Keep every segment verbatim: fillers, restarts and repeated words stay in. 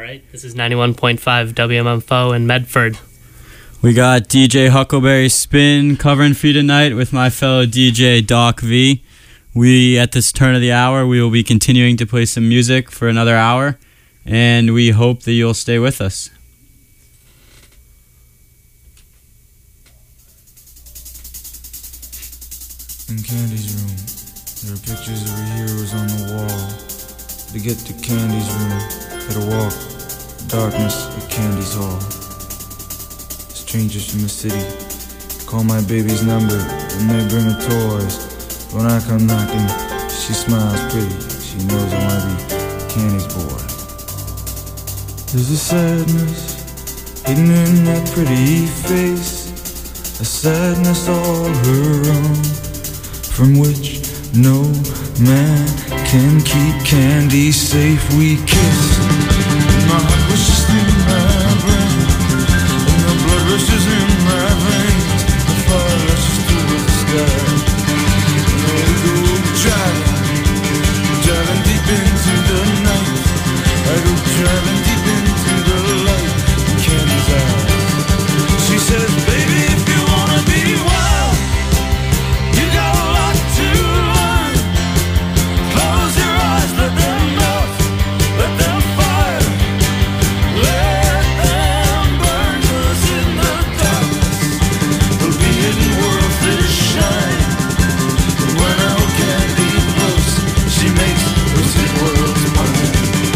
right, this is ninety-one point five W M F O in Medford. We got D J Huckleberry Spin covering for you tonight with my fellow D J Doc V. We, at this turn of the hour, we will be continuing to play some music for another hour, and we hope that you'll stay with us. In Candy's room, there are pictures of her heroes on the wall. To get to Candy's room, gotta walk the darkness of Candy's hall. Strangers from the city call my baby's number and they bring her toys. When I come knocking, she smiles pretty. She knows I wanna be Candy's boy. There's a sadness hidden in that pretty face, a sadness all her own, from which no man can keep Candy safe. We kissed, and my heart was just in my brain, and the blood rushes in my veins, the fire rushes through the sky. And we go driving, driving deep into the night. I go driving deep into the light in Candy's eyes. She says, baby, if you wanna be wild, you got a lot to learn. Close your eyes, let them melt, let them fire, let them burn. 'Cause in the darkness there'll be hidden worlds that shine. And when I hold Candy close, she makes those hidden worlds mine.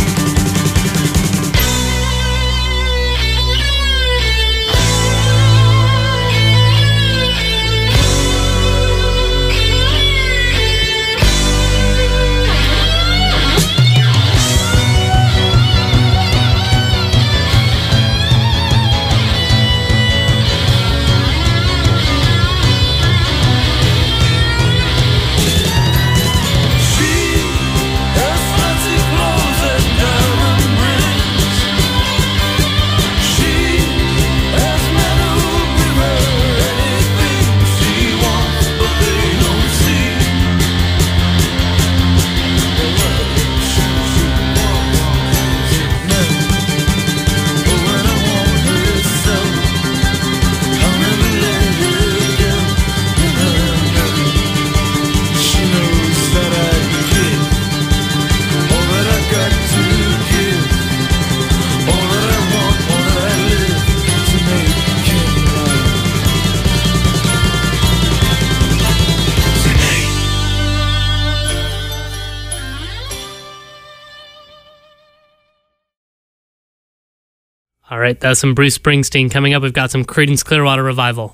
All right, that was some Bruce Springsteen. Coming up, we've got some Creedence Clearwater Revival.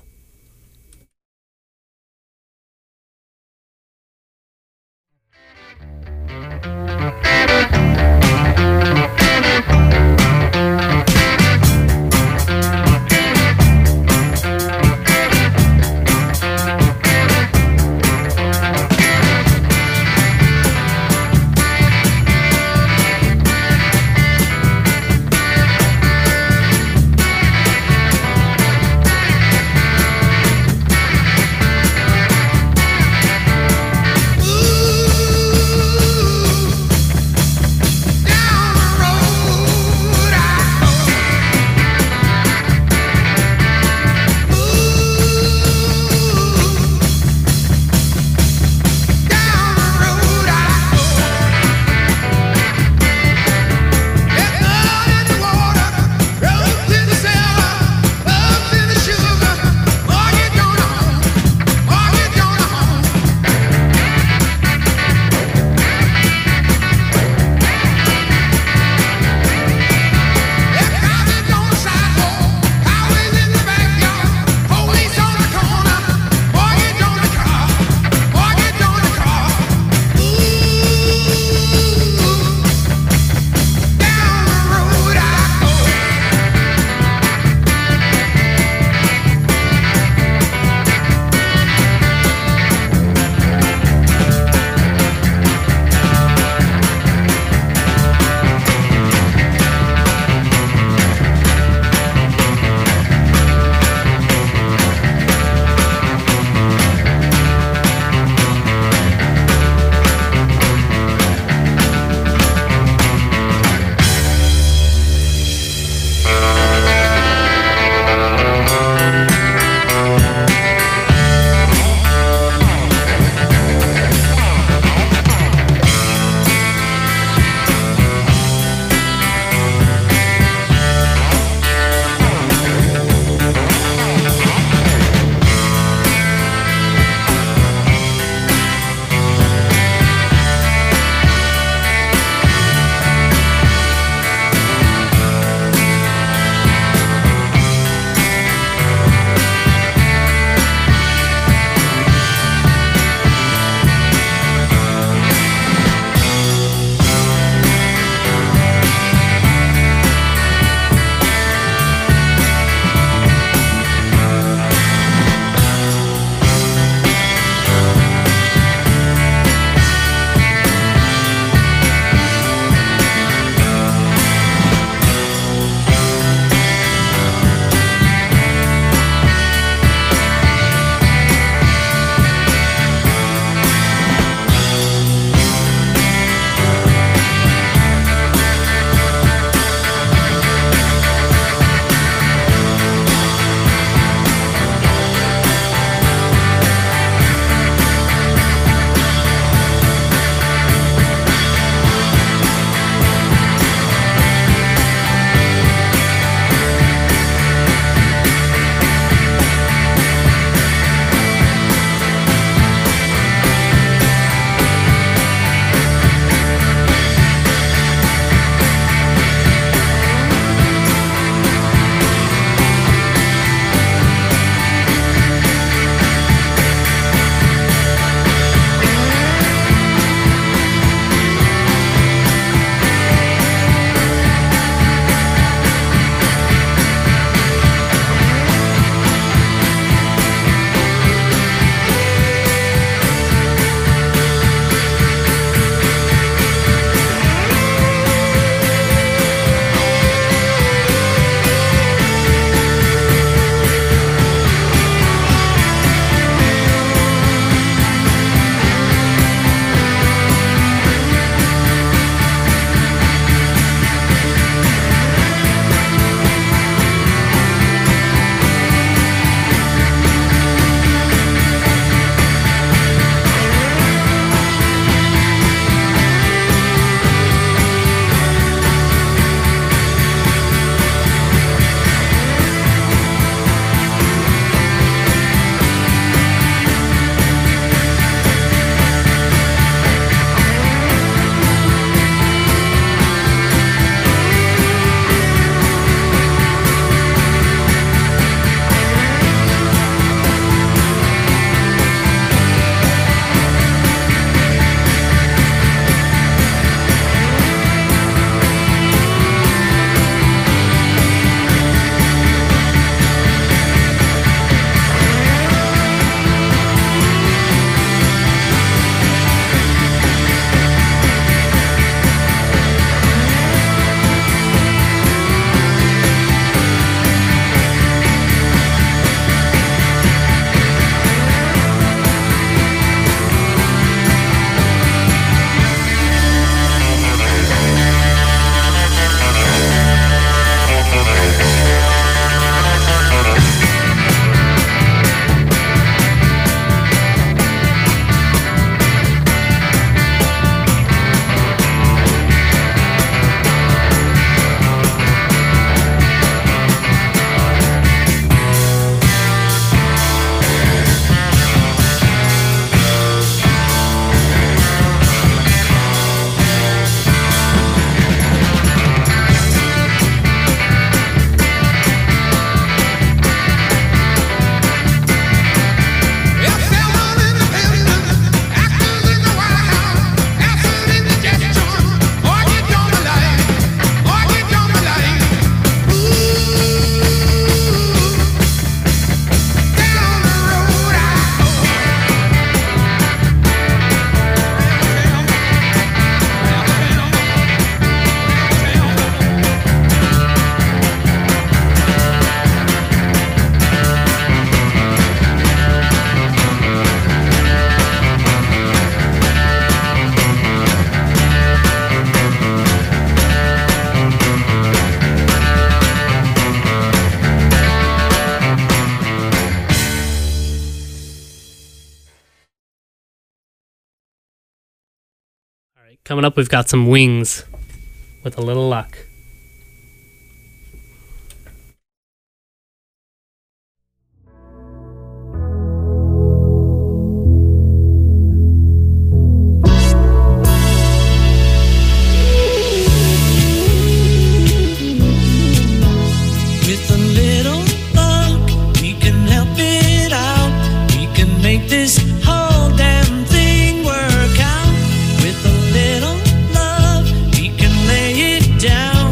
Thank Coming up, we've got some Wings with a little luck. With a little luck, we can help it out. We can make this whole damn thing work out. With a little love, we can lay it down.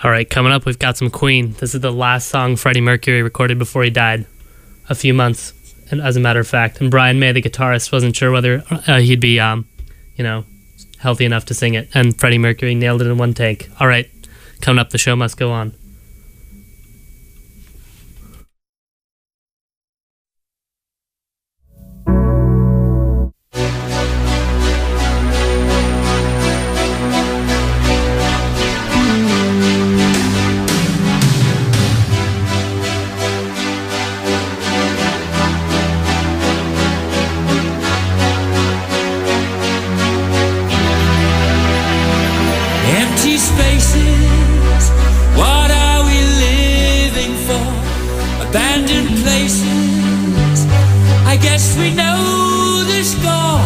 All right, coming up, we've got some Queen. This is the last song Freddie Mercury recorded before he died, a few months, and as a matter of fact. And Brian May, the guitarist, wasn't sure whether uh, he'd be, um, you know, healthy enough to sing it. And Freddie Mercury nailed it in one take. All right, coming up, the show must go on. Empty spaces, what are we living for? Abandoned places, I guess we know the score.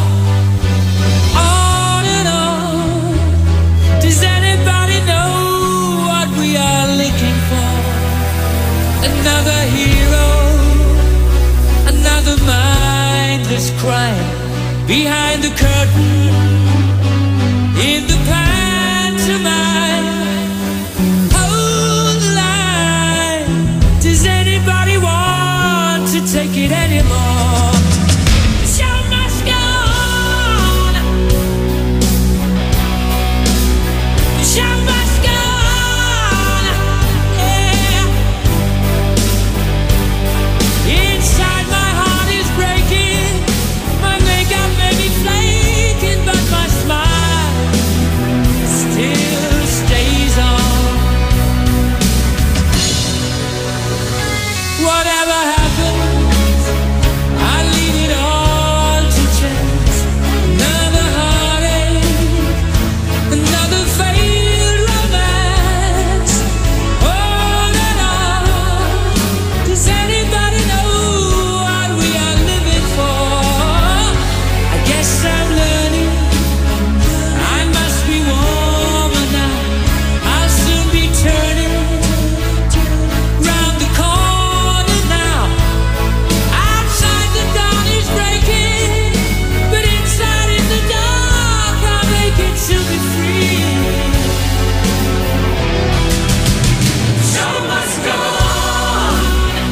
On and on, does anybody know what we are looking for? Another hero, another mindless crime, behind the curtain, in the past. Hold the line. Does anybody want to take it anymore? The show must go on. The show must go on. Yeah. Inside my heart is breaking. My makeup may be flaking, but my smile still stays on. Whatever happens, I leave it all to chance. Another heartache, another failed romance. On and on. Does anybody know what we are living for? I guess I'm learning I must be warmer now. I'll soon be turning round the corner now. Outside the dawn is breaking, but inside in the dark I'll make it to be free. The show must go on.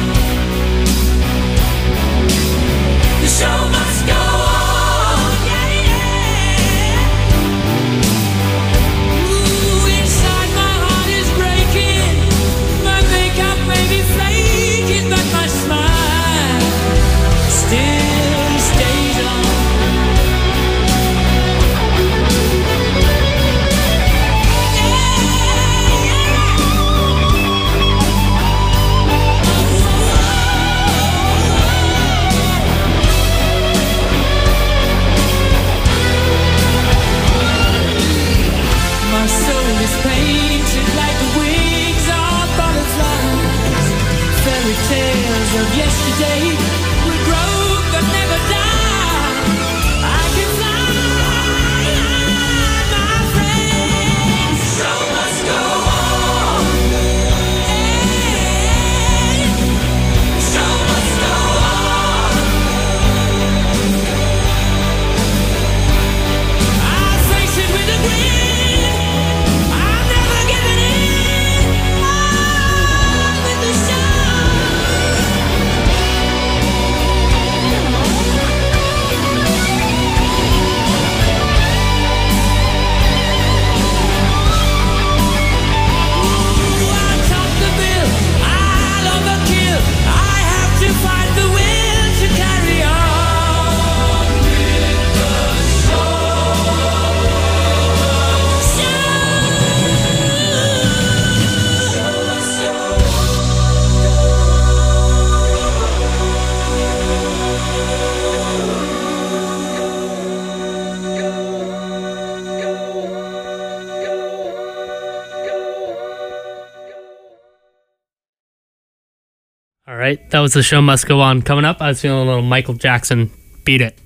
The show must go on. Yeah, yeah. Ooh, inside my heart is breaking. My makeup may be flaking, but my smile still stays on. My soul is painted like the wings of butterflies. Fairy tales of yesterday will grow but never die. I can fly, my friend. The show must go on. The show must go on. I'll face it with a grin. I'm never giving in. On with the show. Ooh, I'll top the bill. I'll overkill. I have to find the will to carry on with the show. All right, that was the show must go on. Coming up, I was feeling a little Michael Jackson. Beat it.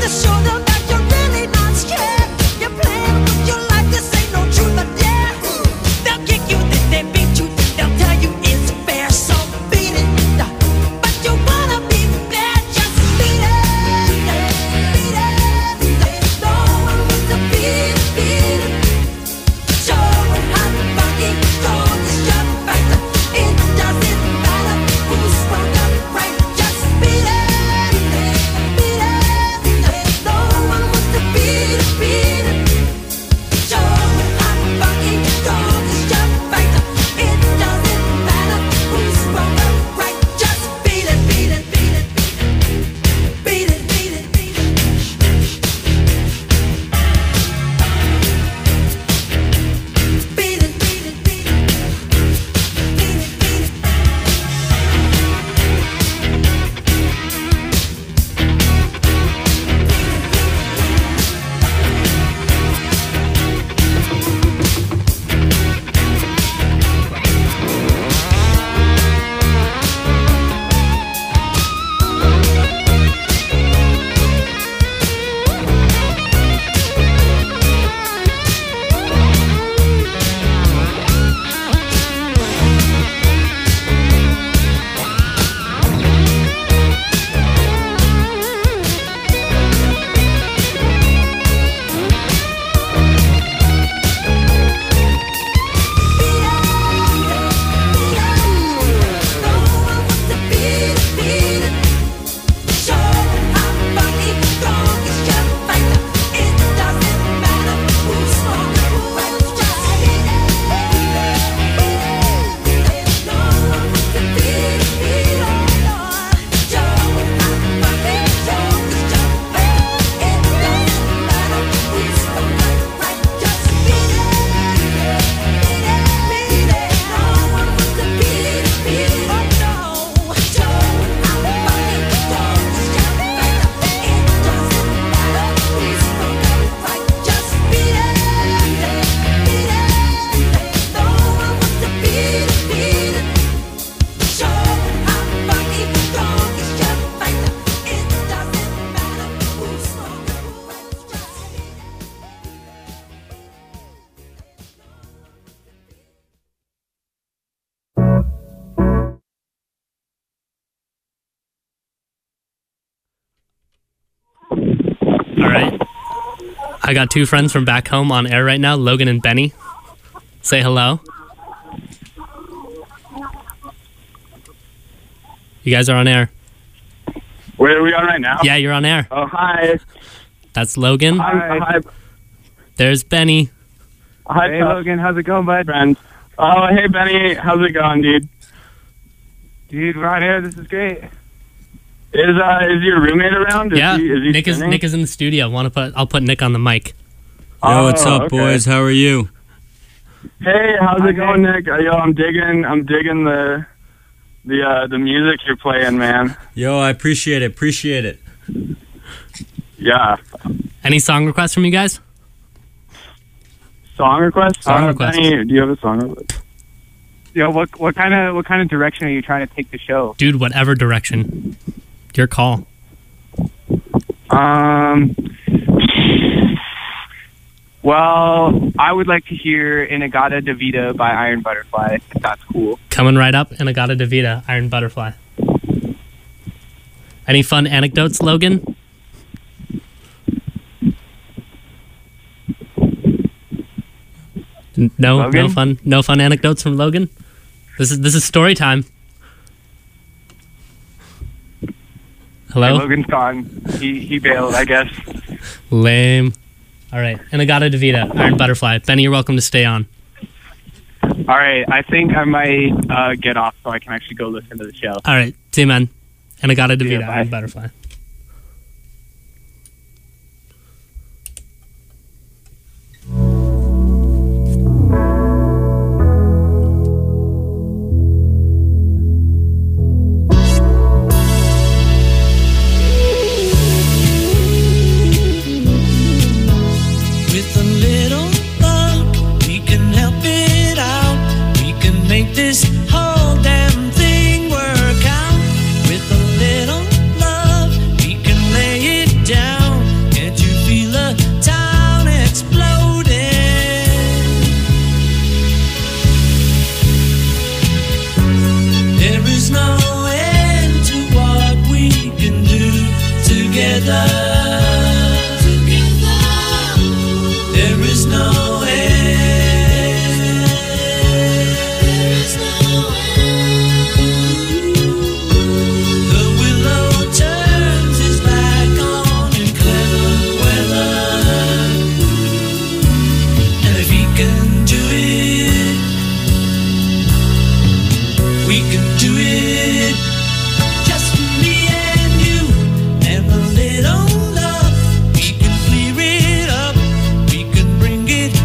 All right. I got two friends from back home on air right now, Logan and Benny. Say hello. You guys are on air. Where are we on right now? Yeah, you're on air. Oh, hi. That's Logan. Hi. hi. There's Benny. Hi, hey, Logan. How's it going, bud? Friends. Oh, hey, Benny. How's it going, dude? Dude, we're on air. This is great. Is uh is your roommate around? Is yeah, he, is he Nick is spinning? Nick is in the studio. Want to put? I'll put Nick on the mic. Yo, Oh, what's up, okay. boys? How are you? Hey, how's Hi, it going, Nick. Nick? Uh, Yo, I'm digging. I'm digging the the uh, the music you're playing, man. Yo, I appreciate it. Appreciate it. Yeah. Any song requests from you guys? Song request? Song uh, request. Benny, do you have a song request? Yo, what what kind of what kind of direction are you trying to take the show? Dude, whatever direction. Your call. Um. Well, I would like to hear Inagata Davida by Iron Butterfly, if that's cool. Coming right up, Inagata Davida, Iron Butterfly. Any fun anecdotes, Logan? N- No, Logan? no fun, no fun anecdotes from Logan. This is this is story time. Hello, Hey, Logan's gone. He he bailed, I guess. lame. All right, Inagata Davida, Iron Butterfly. Benny, you're welcome to stay on. All right, I think I might uh, get off so I can actually go listen to the show. All right, see you, man. Inagata See ya, Davida, bye. Iron Butterfly. With a little luck, we can help it out. We can make this whole damn thing work out. With a little love There is no end. There is no end. The willow turns its back on in clever weather, and if he can do it, we can do it. Just me and you and a little love. We can clear it up. We can bring it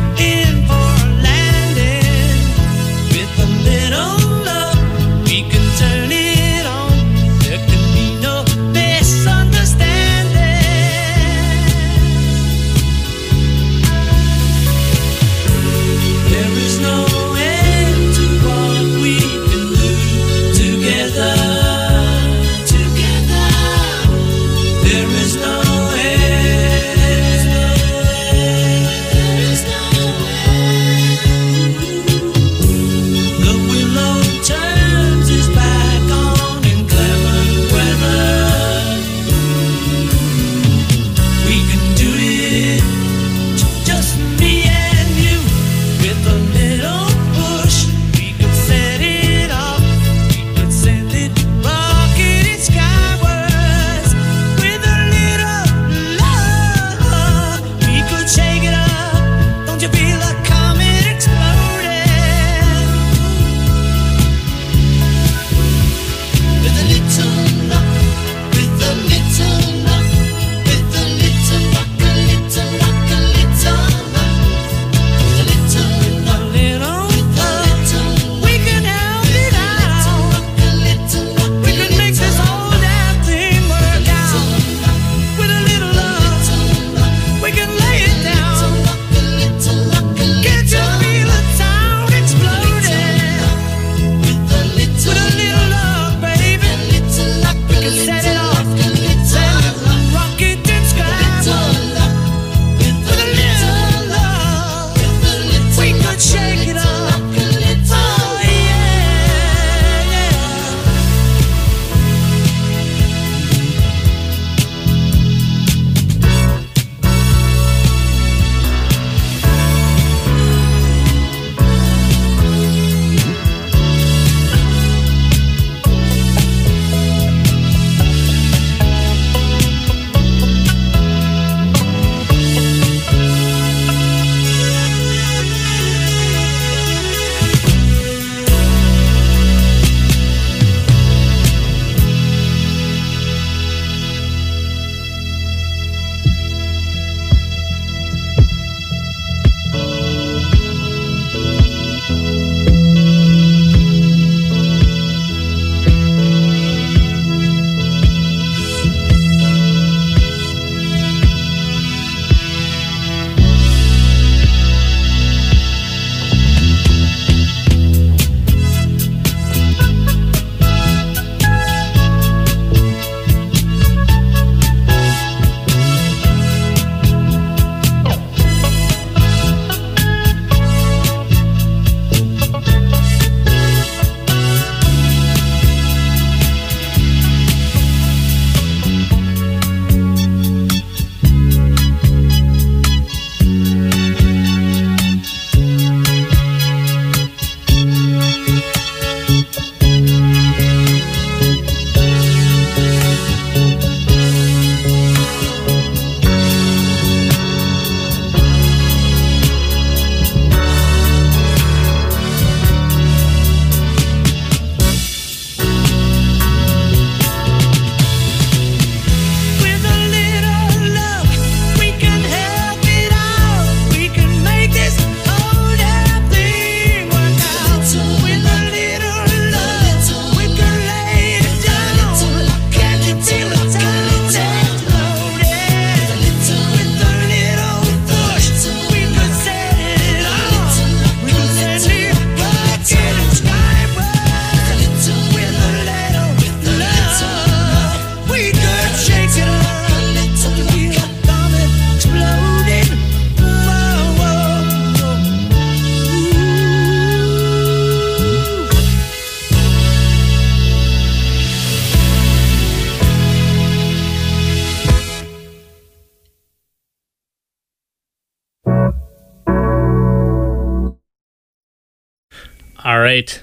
All right.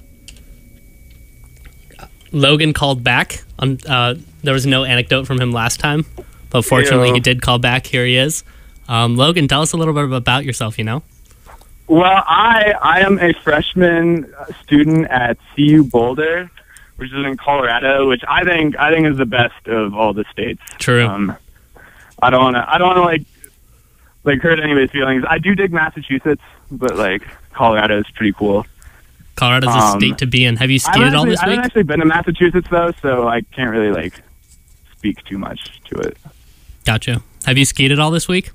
Logan called back. On, uh, there was no anecdote from him last time, but fortunately Ew. he did call back. Here he is. Um, Logan, tell us a little bit about yourself, you know? Well, I I am a freshman student at C U Boulder, which is in Colorado, which I think I think is the best of all the states. True. Um, I don't want to I don't want to like like hurt anybody's feelings. I do dig Massachusetts, but like Colorado is pretty cool. Colorado's a Um, state to be in. Have you I skied haven't at all actually- this I week? haven't actually been to Massachusetts though, so I can't really like speak too much to it. Gotcha. Have you skied at all this week?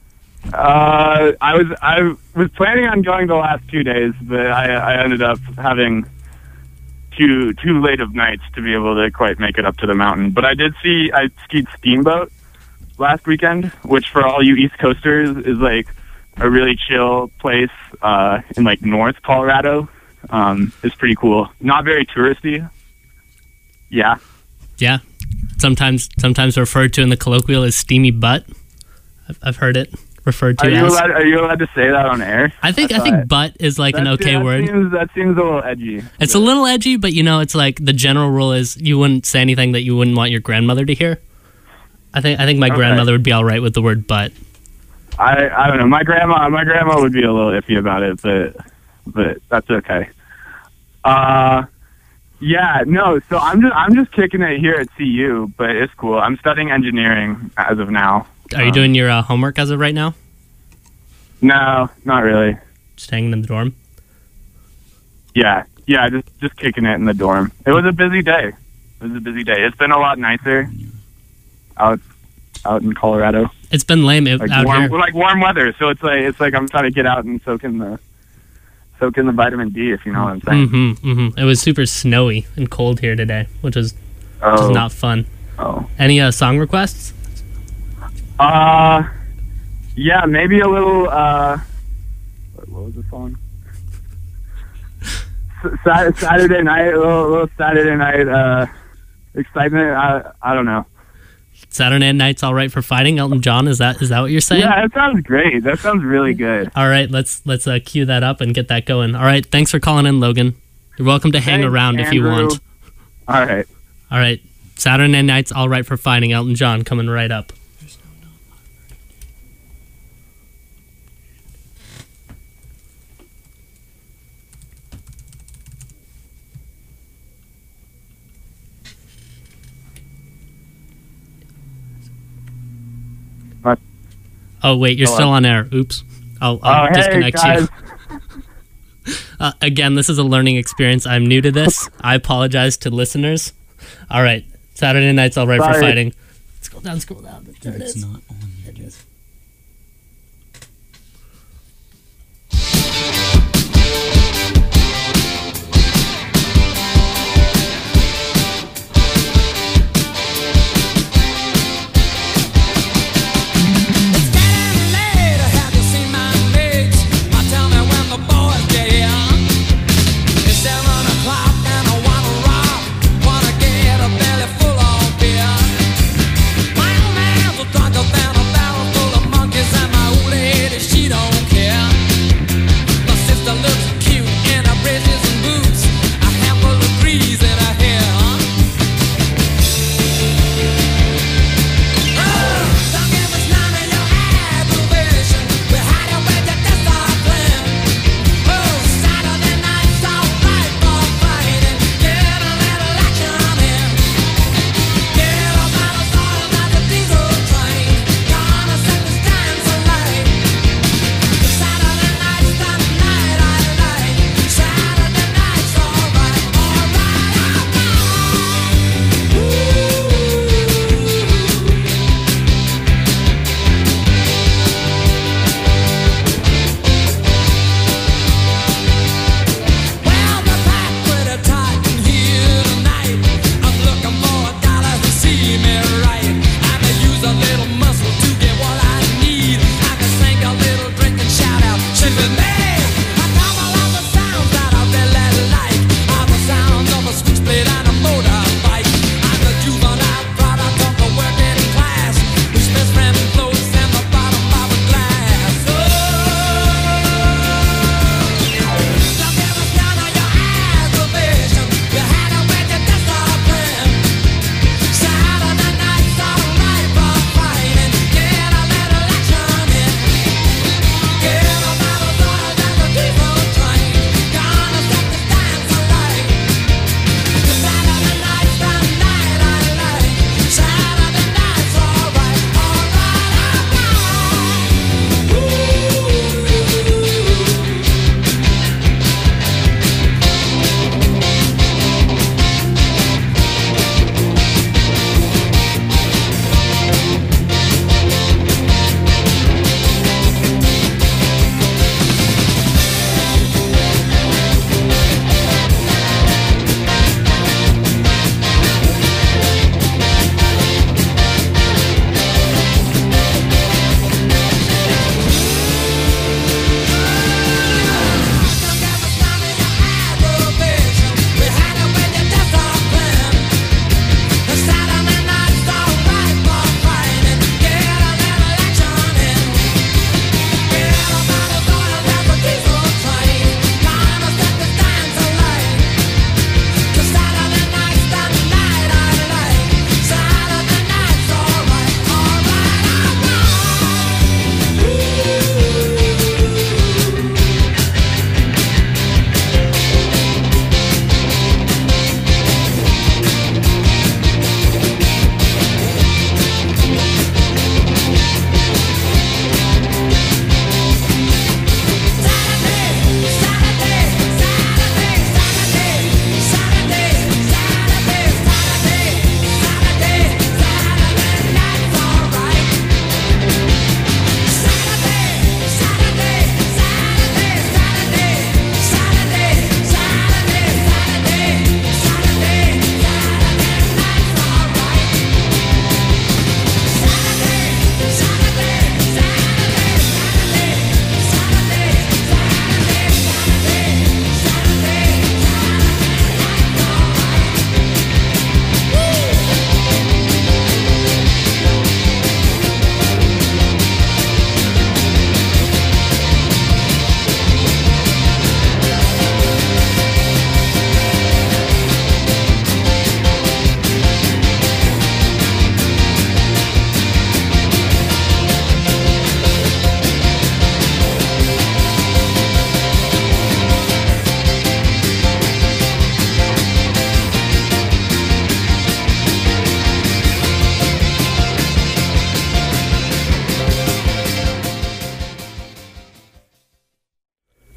Uh, I was I was planning on going the last two days, but I, I ended up having too too late of nights to be able to quite make it up to the mountain. But I did see I skied Steamboat last weekend, which for all you East Coasters is like a really chill place uh, in like North Colorado. Um, it's pretty cool. Not very touristy. Yeah. Yeah. Sometimes sometimes referred to in the colloquial as steamy butt. I've, I've heard it referred to Are you as. allowed, are you allowed to say that on air? I think I, thought- think butt is like an That- okay that word. Seems, that seems a little edgy. It's a little edgy, but you know, it's like the general rule is you wouldn't say anything that you wouldn't want your grandmother to hear. I think I think my Okay. grandmother would be all right with the word butt. I I don't know. My grandma my grandma would be a little iffy about it, but but that's okay. Uh yeah, no, so I'm just I'm just kicking it here at C U, but it's cool. I'm studying engineering as of now. Are you Um, doing your uh, homework as of right now? No, not really. Just hanging in the dorm? Yeah. Yeah, just just kicking it in the dorm. It was a busy day. It was a busy day. It's been a lot nicer out out in Colorado. It's been lame it, Like out warm here. like warm weather. So it's like it's like I'm trying to get out and soak in the soak in the vitamin D, if you know what I'm saying. Mm-hmm, mm-hmm. It was super snowy and cold here today, which is, which Oh. is not fun. Oh. Any uh, song requests? Uh, yeah, maybe a little, uh, what what was the song? S- Sat- Saturday night, a little, little Saturday night, uh, excitement. I, I don't know. Saturday night's all right for fighting. Elton John, is that is that what you're saying? Yeah, that sounds great. That sounds really good. All right, let's let's uh, cue that up and get that going. All right, thanks for calling in, Logan. You're welcome to hang Thanks, around if you Andrew. want. All right. All right, Saturday night's all right for fighting. Elton John coming right up. What? Oh wait, you're Hello? still on air. Oops. I'll, I'll Oh, hey, disconnect guys. you. Uh, again, this is a learning experience. I'm new to this. I apologize to listeners. All right, Saturday night's all right for Sorry. fighting. Scroll down, scroll down. There it It's is. not on yet. It's getting late. Have you seen my mates? Now tell me when the boys get here. It's seven o'clock and I wanna rock. Wanna get a belly full of beer. My old man's a drunker than a barrel full of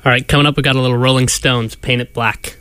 All right, coming up, we got a little Rolling Stones, Paint It Black.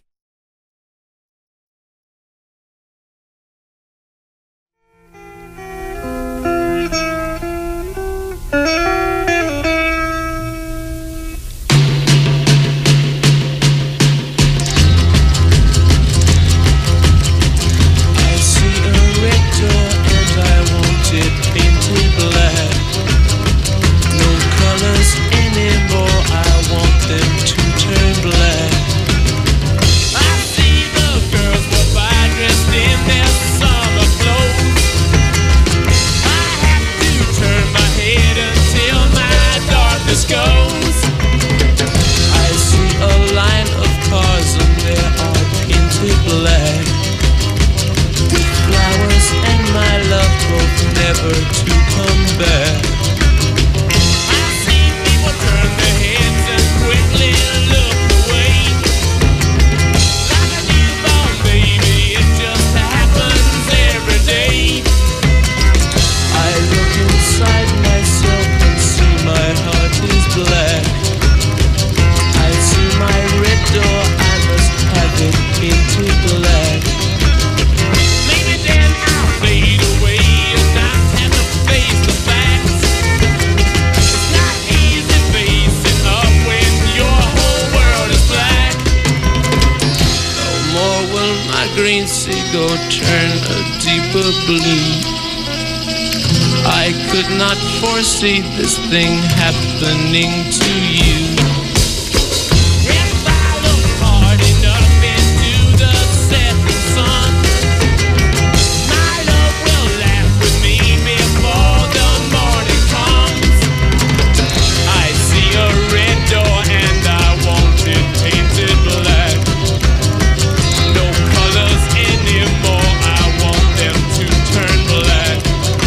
See this thing happening to you. If I look hard enough into the setting sun, my love will laugh with me before the morning comes. I see a red door and I want it painted black. No colors anymore, I want them to turn black.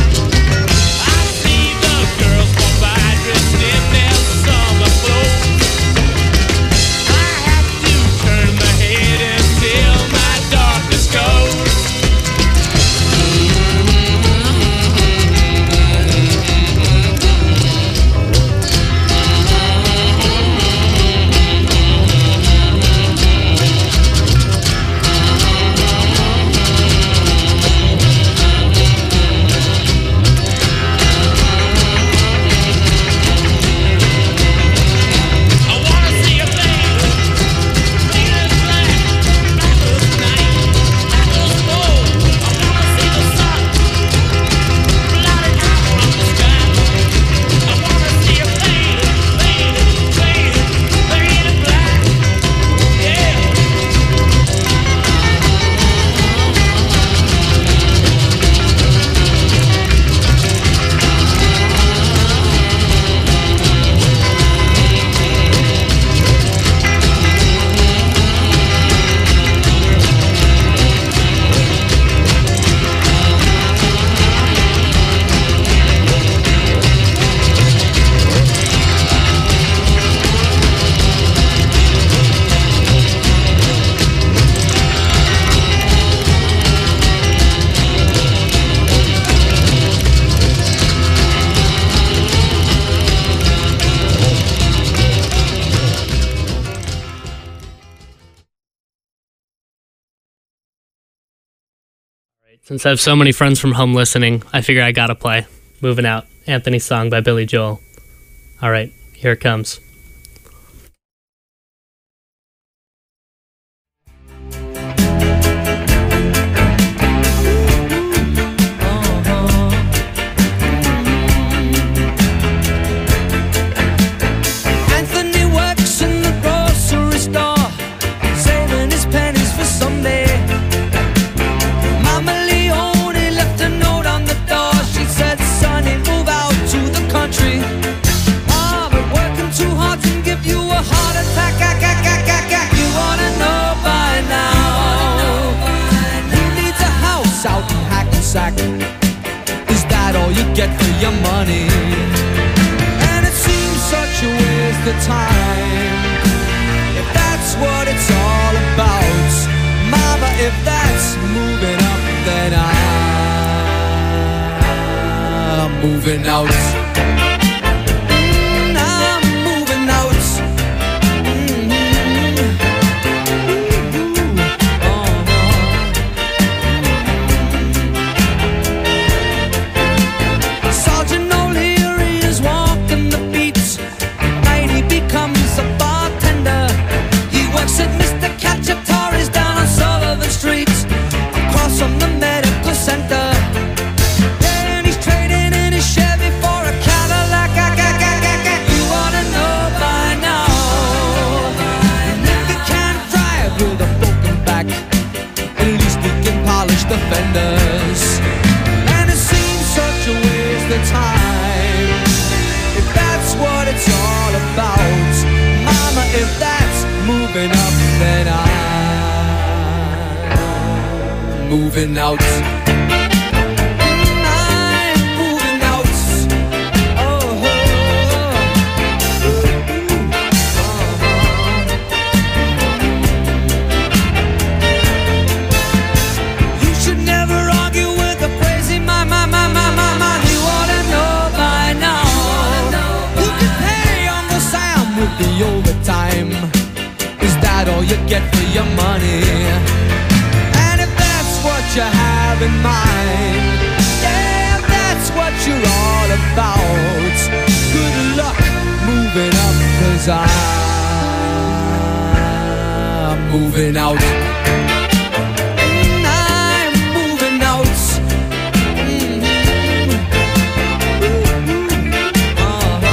Since I have so many friends from home listening, I figure I gotta play Moving Out, Anthony's song by Billy Joel. All right, here it comes. Is that all you get for your money? And it seems such a waste of time. If that's what it's all about, Mama, if that's moving up, then I'm moving out. Mm, I'm moving out. moving out. I'm moving out. Oh, you should never argue with a crazy my my my my my my. You ought to know by now. You can pay Uncle Sam with the overtime. Is that all you get for your money? And if that's what you have in mind, yeah, if that's what you're all about, good luck moving up, 'cause I'm moving out. I'm moving out. Mhm. Uh-huh.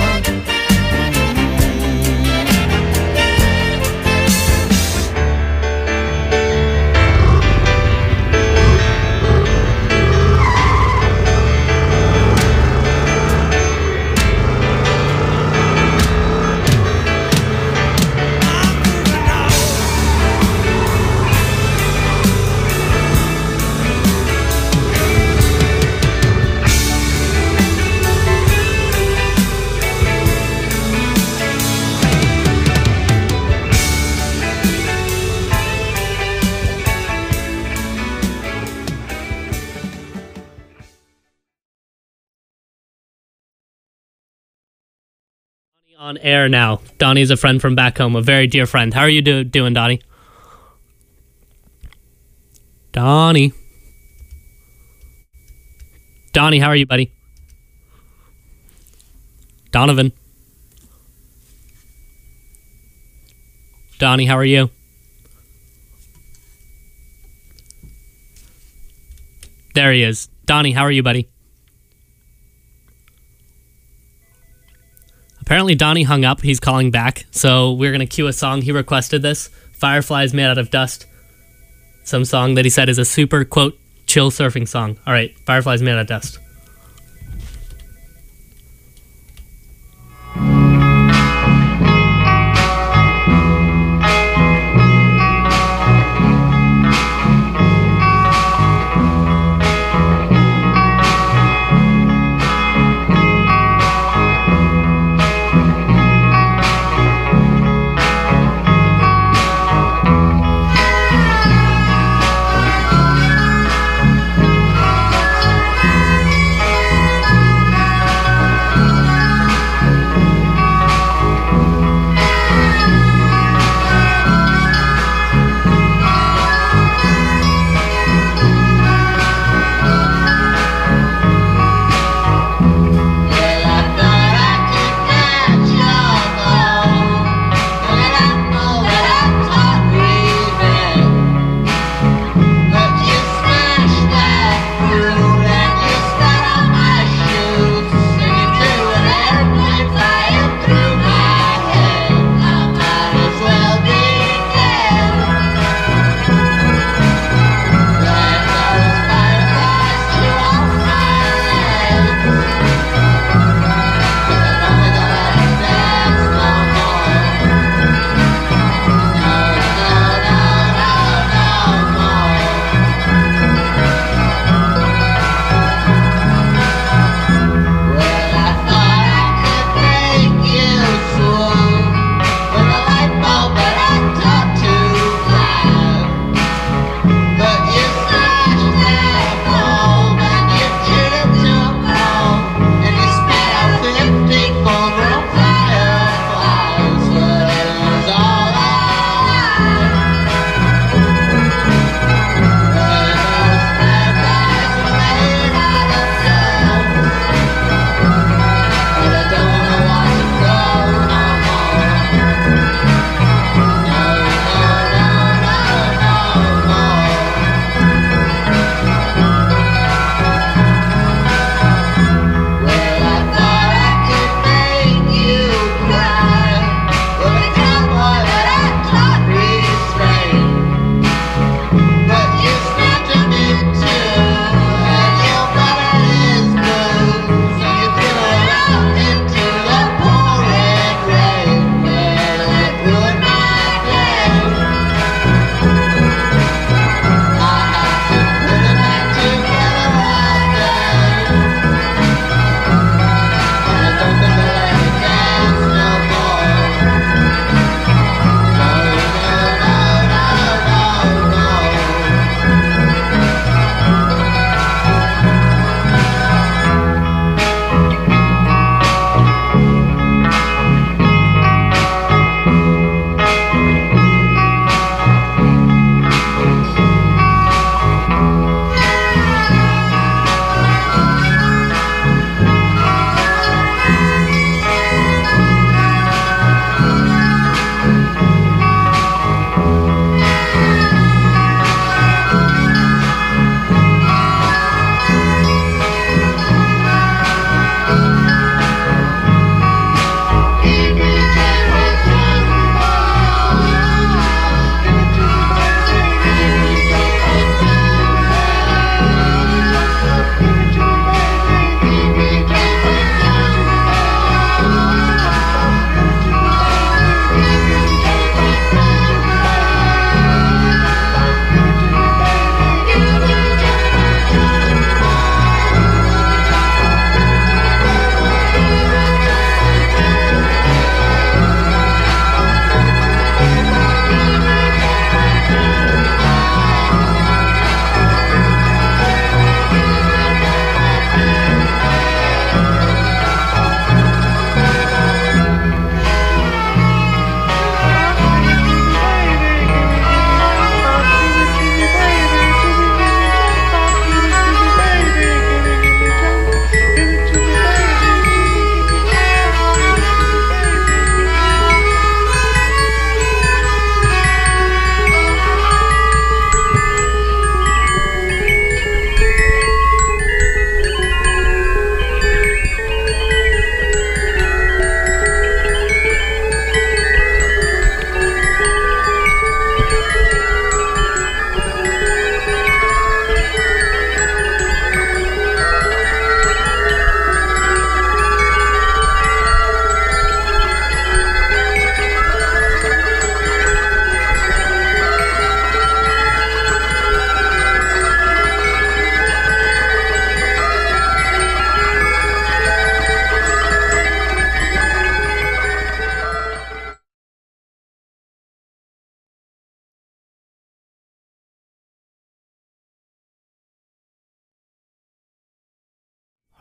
On air now. Donnie's a friend from back home, a very dear friend. How are you do- doing, Donnie? Donnie. Donnie, how are you, buddy? Donovan. Donnie, how are you? There he is. Donnie, how are you, buddy? Apparently Donnie hung up. He's calling back. So we're going to cue a song. He requested this. Fireflies Made Out of Dust. Some song that he said is a super, quote, chill surfing song. All right. Fireflies Made Out of Dust. Oh,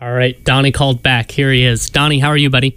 All right, Donnie called back. Here he is. Donnie, how are you, buddy?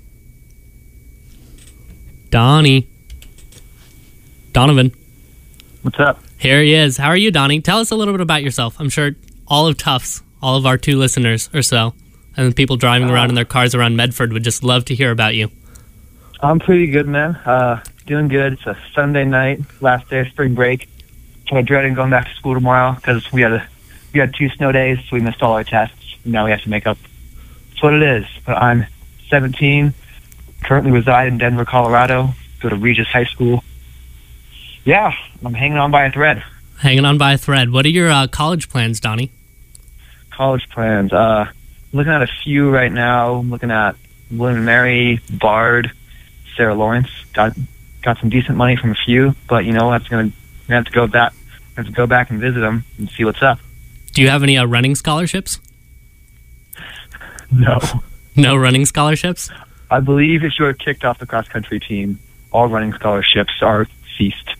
Donnie. Donovan. What's up? Here he is. How are you, Donnie? Tell us a little bit about yourself. I'm sure all of Tufts, all of our two listeners or so, and the people driving around in their cars around Medford would just love to hear about you. I'm pretty good, man. Uh, doing good. It's a Sunday night, last day of spring break. Kind of dreading going back to school tomorrow because we had a we had two snow days, so we missed all our tests. Now we have to make up. That's what it is. But I'm seventeen, currently reside in Denver, Colorado, go to Regis High School. Yeah, I'm hanging on by a thread. Hanging on by a thread. What are your uh, college plans, Donnie? College plans. Uh, I'm looking at a few right now. I'm looking at William and Mary, Bard, Sarah Lawrence. Got got some decent money from a few, but you know, that's gonna we have to go back. Have to go back and visit them and see what's up. Do you have any uh, running scholarships? No. No running scholarships? I believe if you're kicked off the cross country team, all running scholarships are ceased.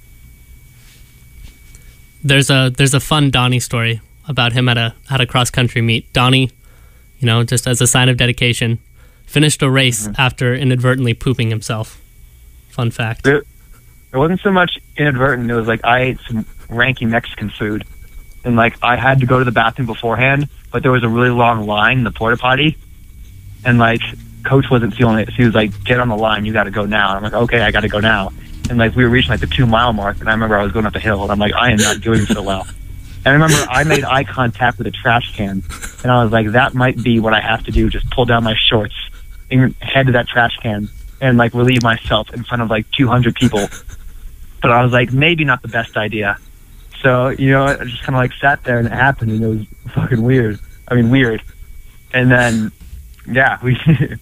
There's a there's a fun Donnie story about him at a at a cross country meet. Donnie, you know, just as a sign of dedication, finished a race mm-hmm. after inadvertently pooping himself. Fun fact. It, it wasn't so much inadvertent. It was like I ate some ranky Mexican food, and like I had to go to the bathroom beforehand, but there was a really long line in the porta potty, and like coach wasn't feeling it. So he was like, "Get on the line. You got to go now." And I'm like, "Okay, I got to go now." And like we were reaching like the two mile mark, and I remember I was going up the hill, and I'm like, I am not doing so well. And I remember I made eye contact with a trash can, and I was like, that might be what I have to do. Just pull down my shorts and head to that trash can and like relieve myself in front of like two hundred people. But I was like, maybe not the best idea. So, you know, I just kind of like sat there and it happened, and it was fucking weird. I mean, weird. And then, yeah, we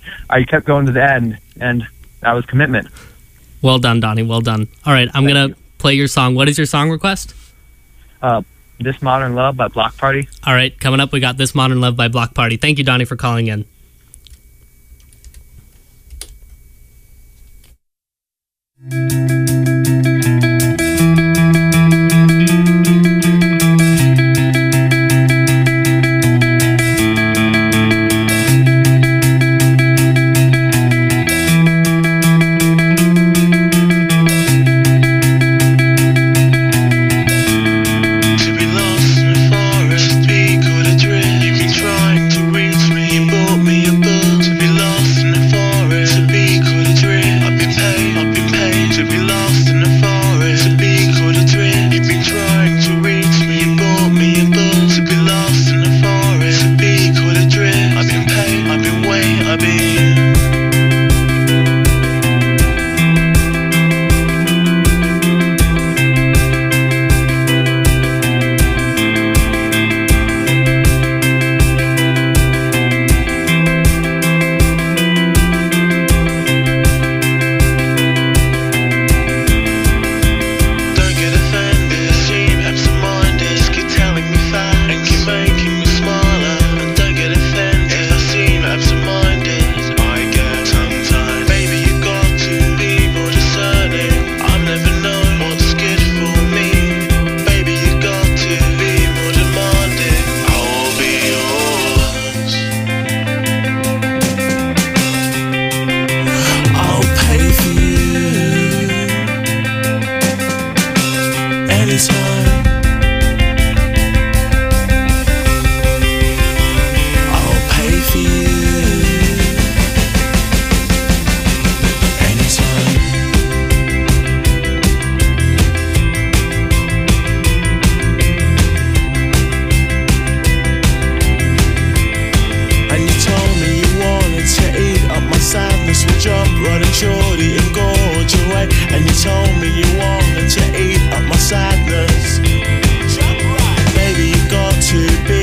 I kept going to the end, and that was commitment. Well done, Donnie. Well done. All right, I'm going to play your song. What is your song request? Uh, This Modern Love by Block Party. All right, coming up, we got This Modern Love by Block Party. Thank you, Donnie, for calling in.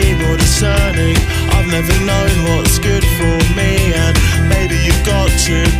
Never known what's good for me, and maybe you've got to